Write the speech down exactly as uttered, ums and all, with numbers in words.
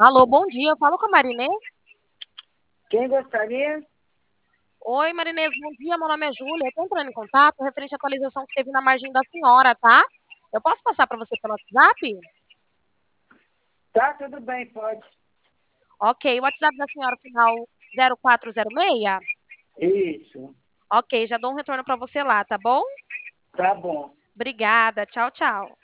Alô, bom dia. Eu falo com a Marinês. Quem gostaria? Oi, Marinês, bom dia. Meu nome é Júlia. Eu estou entrando em contato referente à atualização que teve na margem da senhora, tá? Eu posso passar para você pelo WhatsApp? Tá, tudo bem, pode. Ok, o WhatsApp da senhora final zero quatro zero seis? Isso, Ok, já dou um retorno para você lá, tá bom? tá bom. Obrigada. Tchau, tchau.